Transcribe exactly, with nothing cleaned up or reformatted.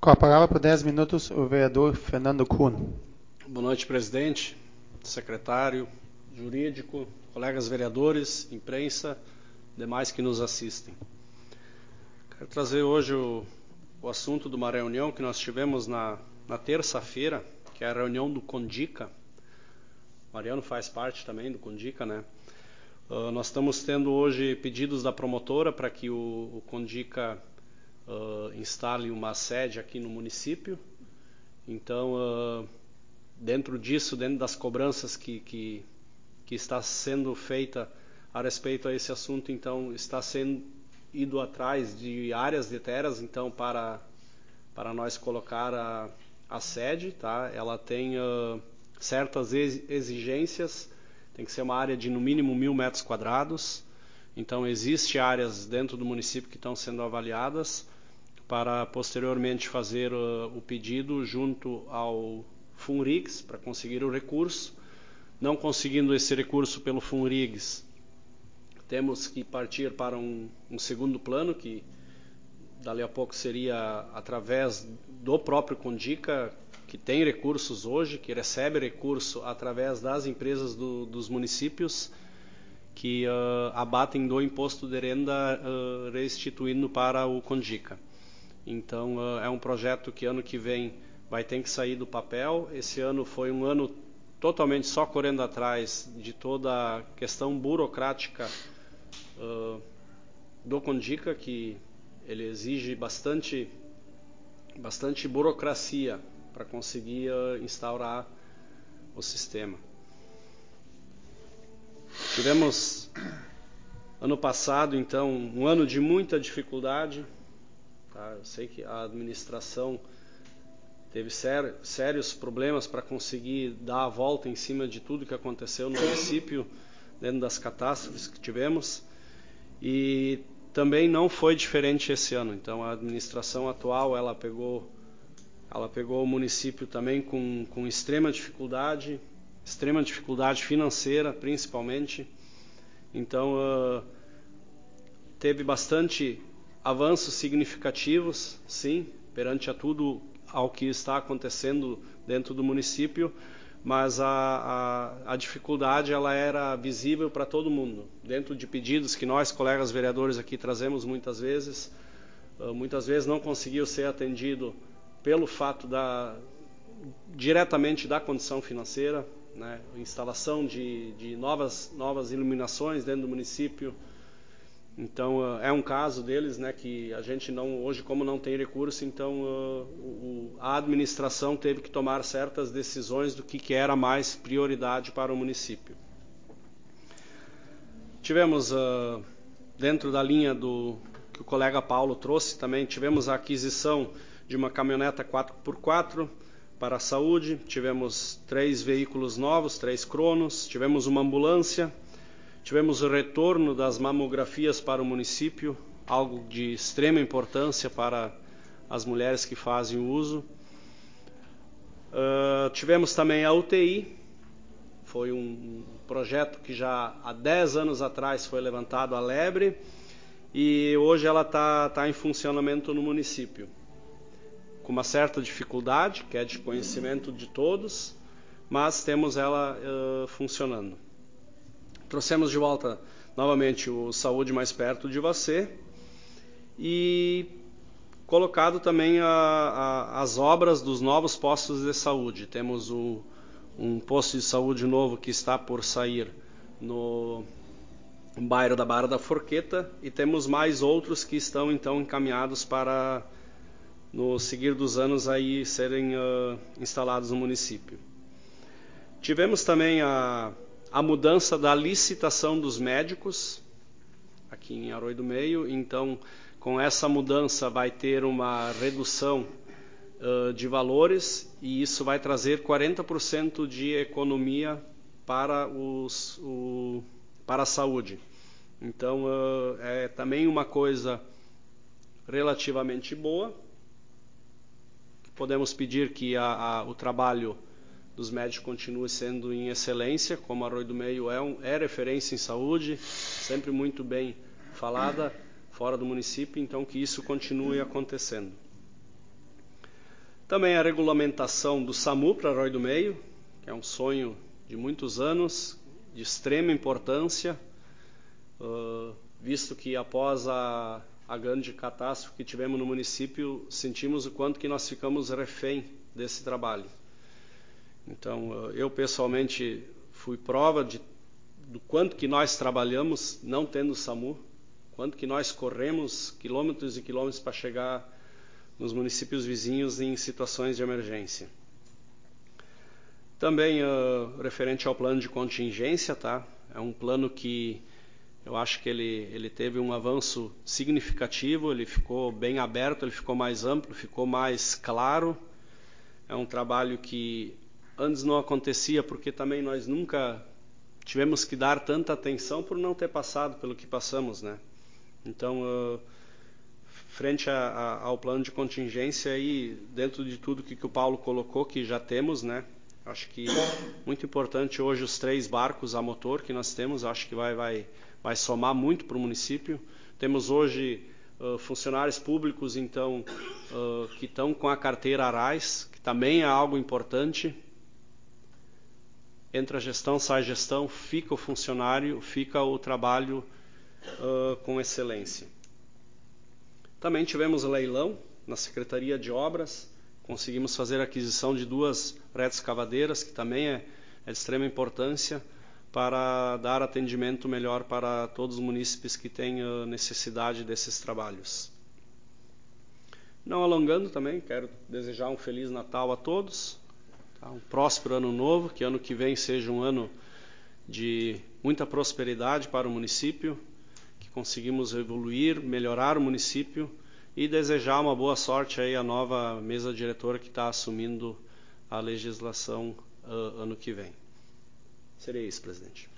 Com a palavra por dez minutos, o vereador Fernando Kuhn. Boa noite, presidente, secretário, jurídico, colegas vereadores, imprensa, demais que nos assistem. Quero trazer hoje o, o assunto de uma reunião que nós tivemos na, na terça-feira, que é a reunião do CONDICA. O Mariano faz parte também do CONDICA, né? Uh, nós estamos tendo hoje pedidos da promotora para que o, o CONDICA uh, instale uma sede aqui no município. Então, uh, dentro disso, dentro das cobranças que, que, que está sendo feita a respeito a esse assunto, então está sendo ido atrás de áreas de terras, então para para nós colocar a, a sede, tá? Ela tem uh, certas exigências. Tem que ser uma área de no mínimo mil metros quadrados. Então, existem áreas dentro do município que estão sendo avaliadas para posteriormente fazer uh, o pedido junto ao FUNRIGS para conseguir o recurso. Não conseguindo esse recurso pelo FUNRIGS, temos que partir para um, um segundo plano, que dali a pouco seria através do próprio CONDICA, que tem recursos hoje, que recebe recurso através das empresas do, dos municípios que uh, abatem do imposto de renda, uh, restituindo para o CONDICA. Então, uh, é um projeto que ano que vem vai ter que sair do papel. Esse ano foi um ano totalmente só correndo atrás de toda a questão burocrática uh, do CONDICA, que ele exige bastante, bastante burocracia para conseguir uh, instaurar o sistema. Tivemos ano passado, então, um ano de muita dificuldade. Tá? Eu sei que a administração teve sério, sérios problemas para conseguir dar a volta em cima de tudo que aconteceu no município, dentro das catástrofes que tivemos. E também não foi diferente esse ano. Então, a administração atual, ela pegou Ela pegou o município também com, com extrema dificuldade, extrema dificuldade financeira, principalmente. Então, uh, teve bastante avanços significativos, sim, perante a tudo ao que está acontecendo dentro do município, mas a, a, a dificuldade ela era visível para todo mundo. Dentro de pedidos que nós, colegas vereadores, aqui trazemos muitas vezes, uh, muitas vezes não conseguiu ser atendido pelo fato da, diretamente da condição financeira, né, instalação de, de novas, novas iluminações dentro do município. Então, uh, é um caso deles, né, que a gente não, hoje como não tem recurso, então uh, o, a administração teve que tomar certas decisões do que, que era mais prioridade para o município. Tivemos, uh, dentro da linha do que o colega Paulo trouxe também, tivemos a aquisição de uma caminhoneta quatro por quatro para a saúde, tivemos três veículos novos, três cronos, tivemos uma ambulância, tivemos o retorno das mamografias para o município, algo de extrema importância para as mulheres que fazem o uso. Uh, tivemos também a U T I, foi um projeto que já há dez anos atrás foi levantado a lebre e hoje ela está tá em funcionamento no município, com uma certa dificuldade, que é de conhecimento de todos, mas temos ela uh, funcionando. Trouxemos de volta novamente o Saúde Mais Perto de Você e colocado também a, a, as obras dos novos postos de saúde. Temos o, um posto de saúde novo que está por sair no bairro da Barra da Forqueta e temos mais outros que estão então encaminhados para no seguir dos anos aí serem uh, instalados no município. Tivemos também a, a mudança da licitação dos médicos aqui em Arroio do Meio, então com essa mudança vai ter uma redução uh, de valores e isso vai trazer quarenta por cento de economia para, os, o, para a saúde. Então uh, é também uma coisa relativamente boa. Podemos pedir que a, a, o trabalho dos médicos continue sendo em excelência, como Arroio do Meio é, um, é referência em saúde, sempre muito bem falada fora do município, então que isso continue acontecendo. Também a regulamentação do SAMU para Arroio do Meio, que é um sonho de muitos anos, de extrema importância, uh, visto que após a, a grande catástrofe que tivemos no município, sentimos o quanto que nós ficamos refém desse trabalho. Então, uh, eu pessoalmente fui prova de, do quanto que nós trabalhamos não tendo SAMU, quanto que nós corremos quilômetros e quilômetros para chegar nos municípios vizinhos em situações de emergência. Também uh, referente ao plano de contingência, tá? É um plano que eu acho que ele, ele teve um avanço significativo, ele ficou bem aberto, ele ficou mais amplo, ficou mais claro. É um trabalho que antes não acontecia, porque também nós nunca tivemos que dar tanta atenção por não ter passado pelo que passamos, né? Então, uh, frente a, a, ao plano de contingência, aí, dentro de tudo que, que o Paulo colocou, que já temos, né? Acho que muito importante hoje os três barcos a motor que nós temos, acho que vai, vai, vai somar muito para o município. Temos hoje uh, funcionários públicos, então, uh, que estão com a carteira Arais, que também é algo importante. Entra a gestão, sai a gestão, fica o funcionário, fica o trabalho uh, com excelência. Também tivemos leilão na Secretaria de Obras, conseguimos fazer a aquisição de duas redes cavadeiras, que também é, é de extrema importância para dar atendimento melhor para todos os munícipes que têm uh, necessidade desses trabalhos. Não alongando também, quero desejar um Feliz Natal a todos, tá? Um próspero ano novo, que ano que vem seja um ano de muita prosperidade para o município, que conseguimos evoluir, melhorar o município e desejar uma boa sorte aí à nova mesa diretora que está assumindo a legislação uh, ano que vem. Seria isso, presidente.